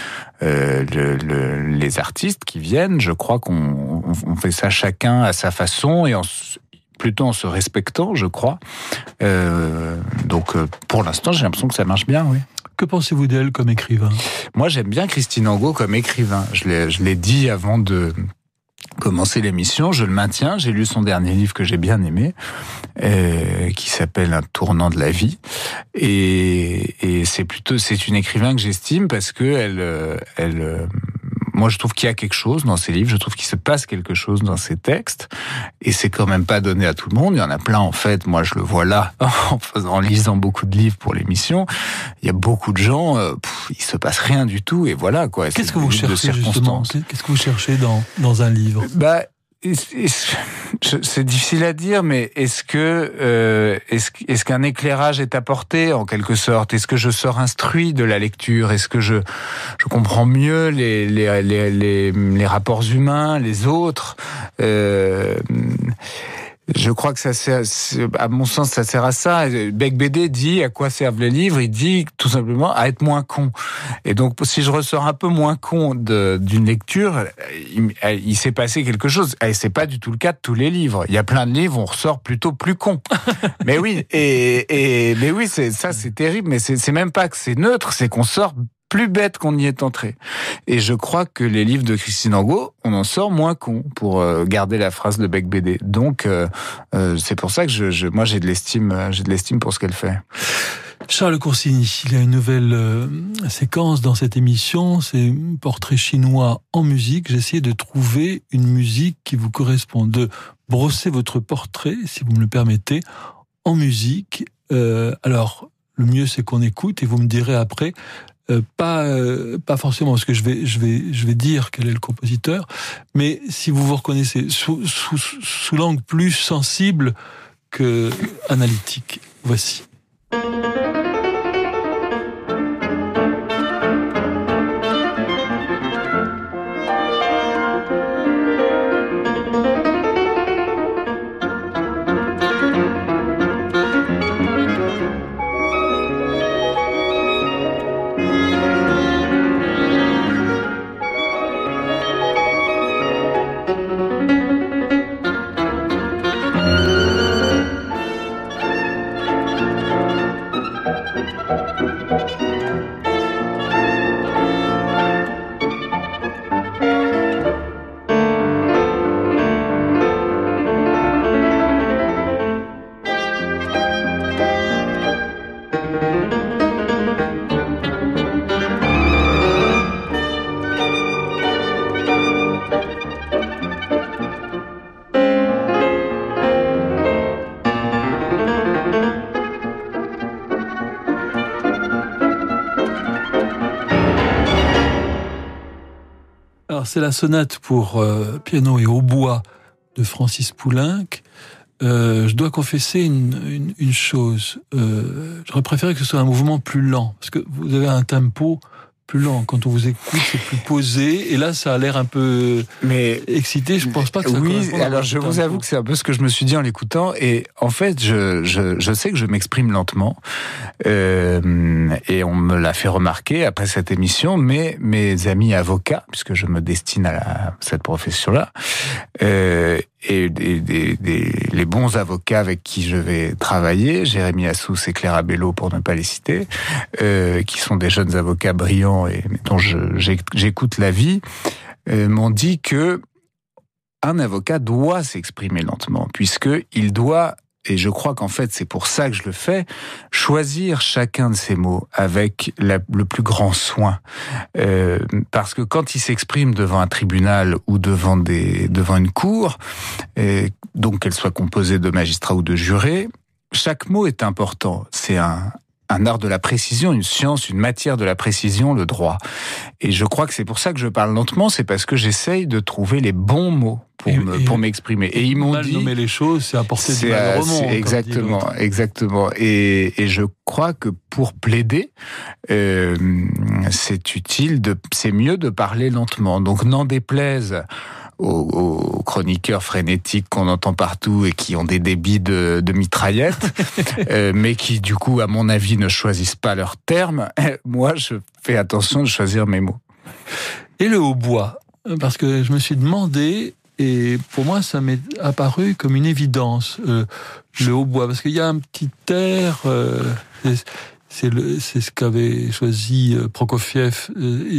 les artistes qui viennent, je crois qu'on fait ça chacun à sa façon et plutôt en se respectant, je crois. Donc, pour l'instant, j'ai l'impression que ça marche bien, oui. Que pensez-vous d'elle comme écrivain? Moi, j'aime bien Christine Angot comme écrivain. Je l'ai dit avant de commencer l'émission, je le maintiens. J'ai lu son dernier livre que j'ai bien aimé, qui s'appelle Un tournant de la vie. Et c'est une écrivain que j'estime parce que moi, je trouve qu'il y a quelque chose dans ses livres, je trouve qu'il se passe quelque chose dans ses textes, et c'est quand même pas donné à tout le monde. Il y en a plein, en fait. Moi, je le vois là, en lisant beaucoup de livres pour l'émission. Il y a beaucoup de gens, il se passe rien du tout, et voilà, quoi. Qu'est-ce que vous cherchez, justement? Qu'est-ce que vous cherchez dans un livre? C'est difficile à dire, mais est-ce qu'un éclairage est apporté en quelque sorte? Est-ce que je sors instruit de la lecture? Est-ce que je comprends mieux les rapports humains, les autres? Je crois que ça sert, à mon sens, ça sert à ça. Becbédé dit à quoi servent les livres. Il dit tout simplement à être moins con. Et donc, si je ressors un peu moins con d'une lecture, il s'est passé quelque chose. Et c'est pas du tout le cas de tous les livres. Il y a plein de livres où on ressort plutôt plus con. Mais oui, mais oui, c'est terrible. Mais c'est même pas que c'est neutre, c'est qu'on sort plus bête qu'on y est entré. Et je crois que les livres de Christine Angot, on en sort moins con, pour garder la phrase de Becbédé. Donc, c'est pour ça que moi j'ai de l'estime pour ce qu'elle fait. Charles Coursigny, il y a une nouvelle séquence dans cette émission, c'est Portrait chinois en musique. J'ai essayé de trouver une musique qui vous correspond, de brosser votre portrait, si vous me le permettez, en musique. Alors, le mieux c'est qu'on écoute et vous me direz après. Pas forcément parce que je vais dire quel est le compositeur, mais si vous reconnaissez sous l'angle plus sensible que analytique. Voici. C'est la sonate pour piano et hautbois de Francis Poulenc. Je dois confesser une chose. J'aurais préféré que ce soit un mouvement plus lent, parce que vous avez un tempo plus lent. Quand on vous écoute, c'est plus posé. Et là, ça a l'air un peu excité. Je pense pas que ça corresponde. Oui, alors je vous avoue que c'est un peu ce que je me suis dit en l'écoutant. Et en fait, je sais que je m'exprime lentement. Et on me l'a fait remarquer après cette émission. Mais mes amis avocats, puisque je me destine à cette profession-là, et les bons avocats avec qui je vais travailler, Jérémy Assous et Claire Abello pour ne pas les citer, qui sont des jeunes avocats brillants et dont j'écoute l'avis, m'ont dit que un avocat doit s'exprimer lentement, puisqu'il doit, et je crois qu'en fait c'est pour ça que je le fais, choisir chacun de ces mots avec le plus grand soin. Parce que quand il s'exprime devant un tribunal ou devant une cour, donc qu'elle soit composée de magistrats ou de jurés, chaque mot est important. C'est un art de la précision, une science, une matière de la précision, le droit. Et je crois que c'est pour ça que je parle lentement, c'est parce que j'essaye de trouver les bons mots pour m'exprimer. Et ils m'ont dit... nommer les choses, c'est apporter du mal au monde. Exactement. Et je crois que pour plaider, c'est mieux de parler lentement. Donc n'en déplaise aux chroniqueurs frénétiques qu'on entend partout et qui ont des débits de mitraillettes, mais qui, du coup, à mon avis, ne choisissent pas leurs termes. Moi, je fais attention de choisir mes mots. Et le hautbois, parce que je me suis demandé, et pour moi, ça m'est apparu comme une évidence, le hautbois, parce qu'il y a un petit air... C'est ce qu'avait choisi Prokofiev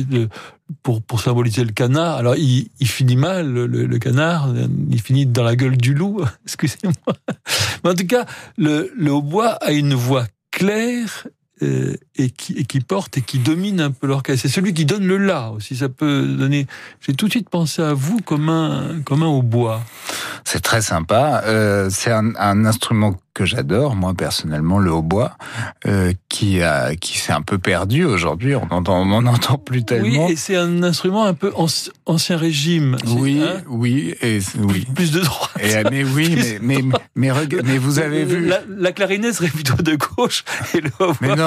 pour symboliser le canard. Alors, il finit mal, le canard, il finit dans la gueule du loup, excusez-moi. Mais en tout cas, le hautbois a une voix claire et qui porte et qui domine un peu l'orchestre. C'est celui qui donne le la aussi. Ça peut donner... J'ai tout de suite pensé à vous comme un hautbois. C'est très sympa. C'est un instrument que j'adore, moi personnellement, le hautbois, qui s'est un peu perdu aujourd'hui. On n'en entend plus tellement. Oui, et c'est un instrument un peu ancien régime. Oui. Plus de droite. Mais vous avez vu. La clarinette serait plutôt de gauche et le hautbois. Mais non,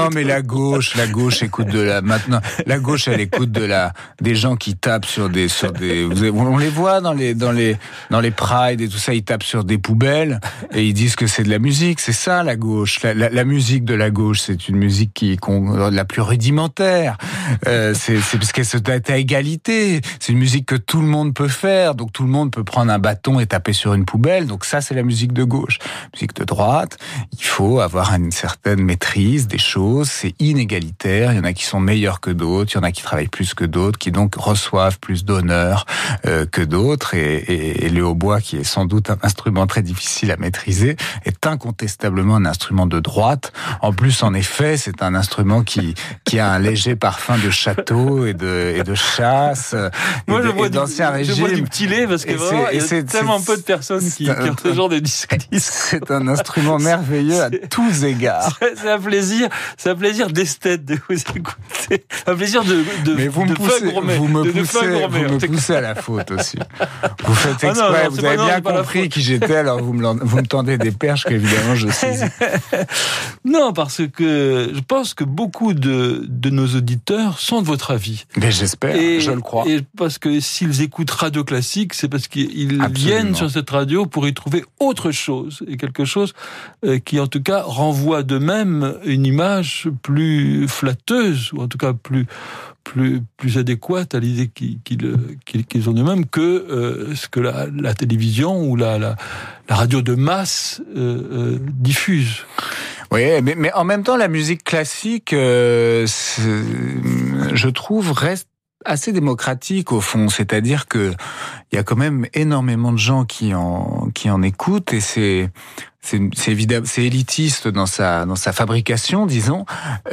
Non, mais la gauche écoute maintenant, la gauche, elle écoute des gens qui tapent sur des, on les voit dans les prides et tout ça, ils tapent sur des poubelles et ils disent que c'est de la musique. C'est ça, la gauche. La musique de la gauche, c'est une musique la plus rudimentaire. C'est parce qu'elle se tape à égalité. C'est une musique que tout le monde peut faire. Donc tout le monde peut prendre un bâton et taper sur une poubelle. Donc ça, c'est la musique de gauche. Musique de droite, il faut avoir une certaine maîtrise des choses. C'est inégalitaire. Il y en a qui sont meilleurs que d'autres. Il y en a qui travaillent plus que d'autres, qui donc reçoivent plus d'honneur que d'autres. Et le hautbois, qui est sans doute un instrument très difficile à maîtriser, est incontestablement un instrument de droite. En plus, en effet, c'est un instrument qui a un léger parfum de château et de chasse. Moi, je vois du petit lait parce que vraiment, il y a tellement peu de personnes qui ont ce genre de disque. C'est un instrument merveilleux à tous égards. C'est un plaisir d'esthète de vous écouter. Un plaisir de vous me poussez à la faute aussi. Vous faites exprès, vous avez bien compris qui j'étais, alors vous me tendez des perches qu'évidemment je saisis. Non, parce que je pense que beaucoup de nos auditeurs sont de votre avis. Mais j'espère, je le crois. Et parce que s'ils écoutent Radio Classique, c'est parce qu'ils viennent sur cette radio pour y trouver autre chose, et quelque chose qui en tout cas renvoie d'eux-mêmes une image plus flatteuse, ou en tout cas plus adéquate à l'idée qu'ils ont d'eux-mêmes que ce que la télévision ou la radio de masse diffuse. Oui, mais en même temps, la musique classique, je trouve, reste assez démocratique au fond, c'est-à-dire que il y a quand même énormément de gens qui en écoutent, et c'est évidemment, c'est élitiste dans sa fabrication, disons.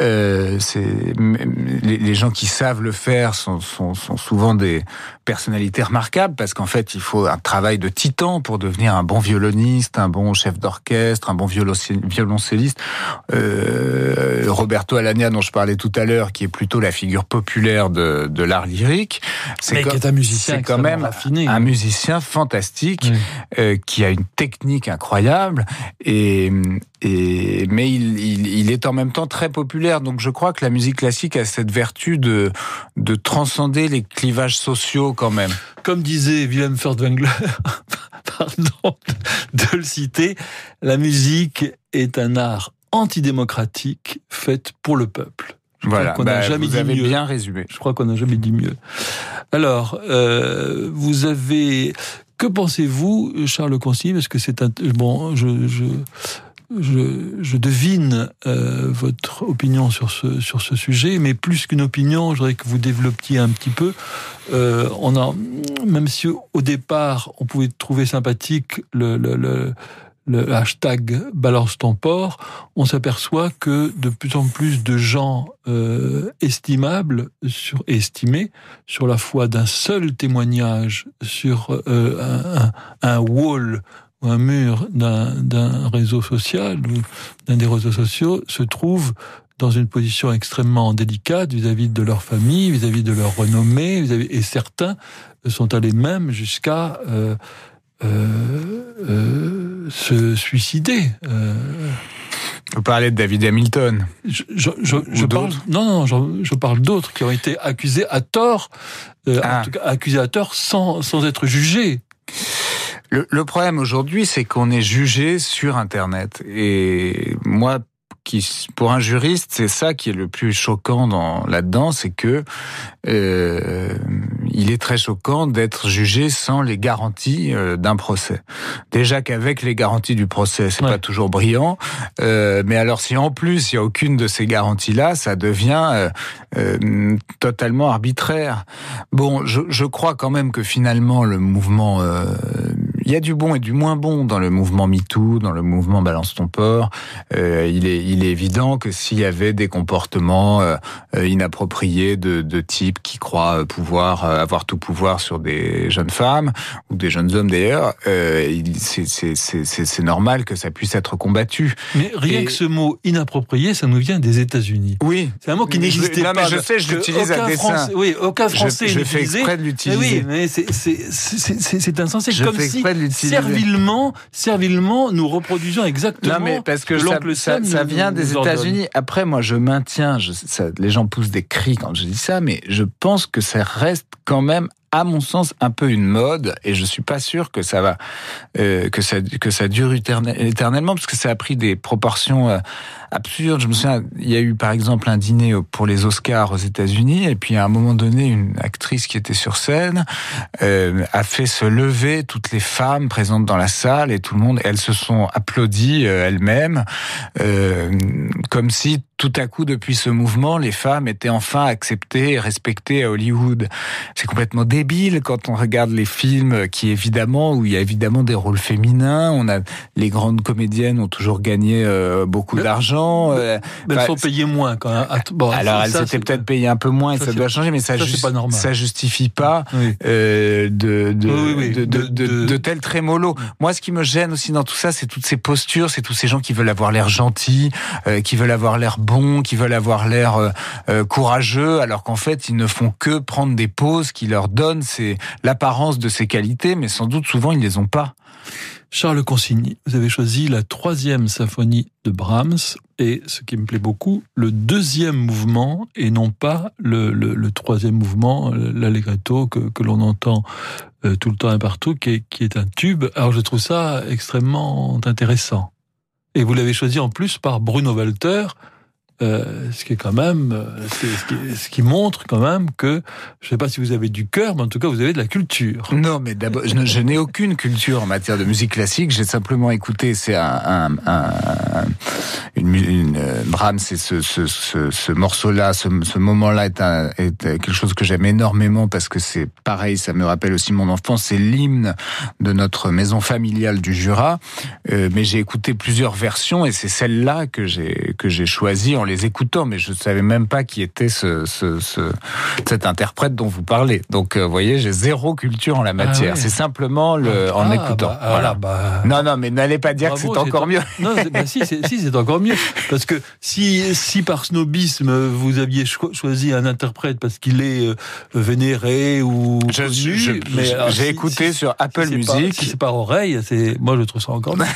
Les gens qui savent le faire sont souvent des personnalités remarquables, parce qu'en fait, il faut un travail de titan pour devenir un bon violoniste, un bon chef d'orchestre, un bon violoncelliste. Roberto Alagna, dont je parlais tout à l'heure, qui est plutôt la figure populaire de l'art lyrique, qui est un musicien, c'est quand même raffiné, un musicien fantastique, qui a une technique incroyable. Mais il est en même temps très populaire. Donc je crois que la musique classique a cette vertu de transcender les clivages sociaux quand même. Comme disait Wilhelm Furtwängler, pardon de le citer, la musique est un art antidémocratique fait pour le peuple. Vous avez bien résumé. Je crois qu'on n'a jamais dit mieux. Alors, que pensez-vous, Charles Consigny, parce que c'est je devine votre opinion sur ce sujet, mais plus qu'une opinion, je voudrais que vous développiez un petit peu. Même si au départ on pouvait trouver sympathique le hashtag Balance ton port, on s'aperçoit que de plus en plus de gens estimés sur la foi d'un seul témoignage sur un wall ou un mur d'un réseau social ou d'un des réseaux sociaux se trouvent dans une position extrêmement délicate vis-à-vis de leur famille, vis-à-vis de leur renommée, et certains sont allés même jusqu'à se suicider. Vous parlez de David Hamilton. Je parle d'autres qui ont été accusés à tort, en tout cas accusés à tort sans être jugés. Le problème aujourd'hui, c'est qu'on est jugé sur Internet. Et moi, pour un juriste, c'est ça qui est le plus choquant là-dedans, c'est que il est très choquant d'être jugé sans les garanties d'un procès. Déjà qu'avec les garanties du procès, c'est pas toujours brillant, mais alors si en plus il y a aucune de ces garanties-là, ça devient totalement arbitraire. Bon, je crois quand même que finalement le mouvement il y a du bon et du moins bon dans le mouvement MeToo, dans le mouvement Balance ton port. Il est évident que s'il y avait des comportements inappropriés de type qui croient pouvoir avoir tout pouvoir sur des jeunes femmes ou des jeunes hommes d'ailleurs, c'est normal que ça puisse être combattu. Mais rien que ce mot inapproprié, ça nous vient des États-Unis. Oui, c'est un mot qui n'existait pas. Mais je sais, je l'utilise à dessein. Oui, aucun Français je fais exprès de l'utiliser. Oui, mais c'est insensé. Je fais exprès de servilement, nous reproduisons exactement. Non, mais parce que l'oncle Sam ça vient des États-Unis. Après, moi, je maintiens. Les gens poussent des cris quand je dis ça, mais je pense que ça reste quand même, à mon sens, un peu une mode, et je suis pas sûr que ça va, que ça dure éternellement, parce que ça a pris des proportions absurdes. Je me souviens, il y a eu par exemple un dîner pour les Oscars aux États-Unis, et puis à un moment donné, une actrice qui était sur scène a fait se lever toutes les femmes présentes dans la salle, et tout le monde, elles se sont applaudies elles-mêmes, comme si tout à coup, depuis ce mouvement, les femmes étaient enfin acceptées et respectées à Hollywood. C'est complètement débile quand on regarde les films où il y a évidemment des rôles féminins. Les grandes comédiennes ont toujours gagné beaucoup d'argent. Mais elles sont payées moins quand même. Bon, alors elles s'étaient peut-être payées un peu moins, et ça doit changer, mais ça justifie pas de tels trémolos. Moi, ce qui me gêne aussi dans tout ça, c'est toutes ces postures, c'est tous ces gens qui veulent avoir l'air gentils, qui veulent avoir l'air bons, qui veulent avoir l'air courageux, alors qu'en fait, ils ne font que prendre des poses qui leur donnent l'apparence de ces qualités, mais sans doute souvent, ils ne les ont pas. Charles Consigny, vous avez choisi la 3e symphonie de Brahms, et ce qui me plaît beaucoup, le 2e mouvement, et non pas le 3e mouvement, l'allegretto que l'on entend tout le temps et partout, qui est un tube. Alors je trouve ça extrêmement intéressant. Et vous l'avez choisi en plus par Bruno Walter, ce qui est quand même, ce qui montre quand même que, je ne sais pas si vous avez du cœur, mais en tout cas vous avez de la culture. Non, mais d'abord, je n'ai aucune culture en matière de musique classique. J'ai simplement écouté, Brahms, et ce morceau-là, ce moment-là est quelque chose que j'aime énormément, parce que c'est pareil, ça me rappelle aussi mon enfance. C'est l'hymne de notre maison familiale du Jura. Mais j'ai écouté plusieurs versions, et c'est celle-là que j'ai choisie en les écoutant, mais je ne savais même pas qui était cet interprète dont vous parlez. Donc, vous voyez, j'ai zéro culture en la matière. C'est simplement en écoutant. Voilà. Non, mais n'allez pas dire que c'est encore mieux. Non, si, c'est encore mieux. Parce que si par snobisme, vous aviez choisi un interprète parce qu'il est vénéré ou connu, j'ai écouté sur Apple Music. Si c'est par oreille, moi je trouve ça encore mieux.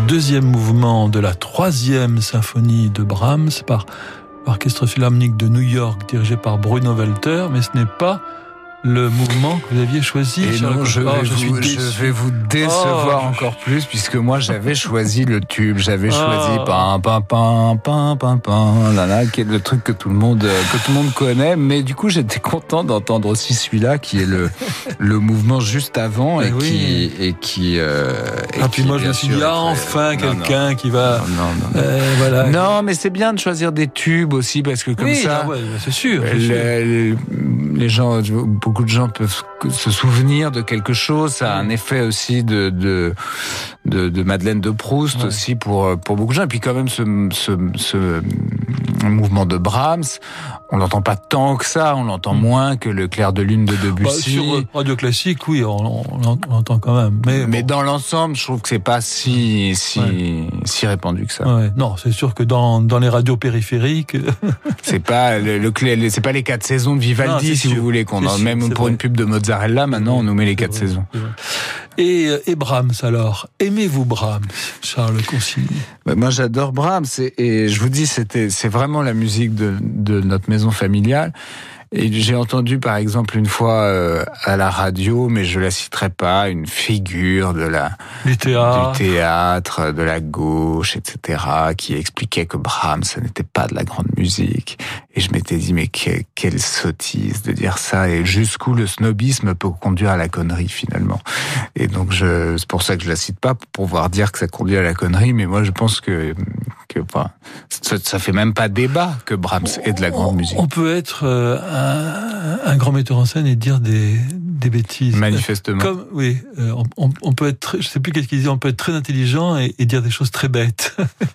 deuxième mouvement de la 3e symphonie de Brahms par l'Orchestre Philharmonique de New York dirigé par Bruno Walter, mais ce n'est pas le mouvement que vous aviez choisi. Et non, je vais vous décevoir encore plus, puisque moi j'avais choisi le tube, j'avais choisi pam pam pam pam pam pam là là, qui est le truc que tout le monde connaît, mais du coup j'étais content d'entendre aussi celui-là qui est le mouvement juste avant et qui puis moi je me suis dit enfin quelqu'un qui va voilà. Non, mais c'est bien de choisir des tubes aussi, parce que comme ça c'est sûr, les gens, beaucoup de gens peuvent se souvenir de quelque chose. Ça a un effet aussi de Madeleine de Proust aussi pour beaucoup de gens. Et puis quand même ce mouvement de Brahms, on l'entend pas tant que ça. On l'entend moins que le Clair de lune de Debussy. Sur Radio Classique, oui, on l'entend quand même. Mais dans l'ensemble, je trouve que c'est pas si répandu que ça. Ouais. Non, c'est sûr que dans les radios périphériques, c'est pas c'est pas les 4 saisons de Vivaldi, si vous voulez, qu'on a même pour une pub de Mozzarella. Maintenant, on nous met les 4 saisons. Et Brahms, alors, aimez-vous Brahms, Charles Consigny? Moi, j'adore Brahms, et je vous dis, c'est vraiment la musique de notre maison familiale. Et j'ai entendu, par exemple, une fois à la radio, mais je la citerai pas, une figure du théâtre, de la gauche, etc., qui expliquait que Brahms, ça n'était pas de la grande musique. Et je m'étais dit, mais quelle sottise de dire ça, et jusqu'où le snobisme peut conduire à la connerie, finalement. Et donc, c'est pour ça que je la cite pas, pour pouvoir dire que ça conduit à la connerie, mais moi, je pense que ça fait même pas débat que Brahms est de la grande musique. On peut être un grand metteur en scène et dire des bêtises. Manifestement. On peut être, je sais plus qu'est-ce qu'il dit, on peut être très intelligent et dire des choses très bêtes.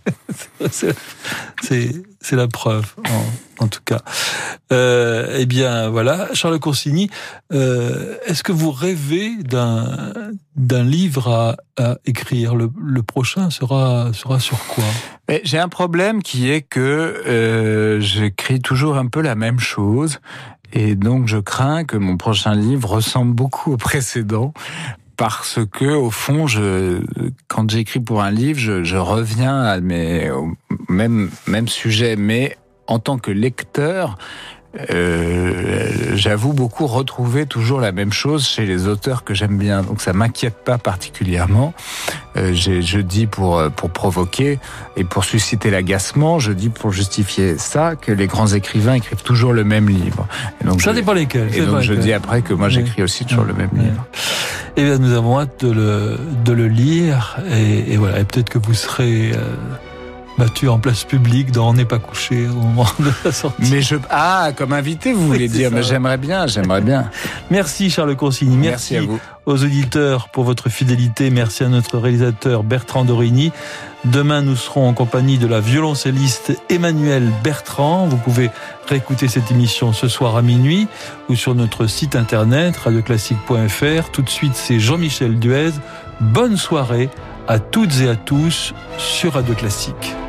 C'est la preuve, en tout cas. Eh bien, voilà. Charles Consigny, est-ce que vous rêvez d'un livre à écrire? Le prochain sera sur quoi? J'ai un problème qui est que j'écris toujours un peu la même chose, et donc je crains que mon prochain livre ressemble beaucoup au précédent, parce que au fond, quand j'écris pour un livre, je reviens au même sujet, mais en tant que lecteur, j'avoue beaucoup retrouver toujours la même chose chez les auteurs que j'aime bien, donc ça m'inquiète pas particulièrement. Je dis pour provoquer et pour susciter l'agacement, je dis pour justifier ça que les grands écrivains écrivent toujours le même livre. Et donc ça dépend lesquels. Et donc je dis après que moi j'écris aussi toujours le même livre. Eh bien, nous avons hâte de le lire, et voilà, et peut-être que vous serez battu en place publique dans On n'est pas couché au moment de la sortie. Mais comme invité, vous voulez dire, mais j'aimerais bien. Merci Charles Consigny, merci à vous. Aux auditeurs pour votre fidélité, merci à notre réalisateur Bertrand Dorini. Demain, nous serons en compagnie de la violoncelliste Emmanuelle Bertrand. Vous pouvez réécouter cette émission ce soir à minuit ou sur notre site internet radioclassique.fr. Tout de suite, c'est Jean-Michel Duez. Bonne soirée à toutes et à tous sur Radio Classique.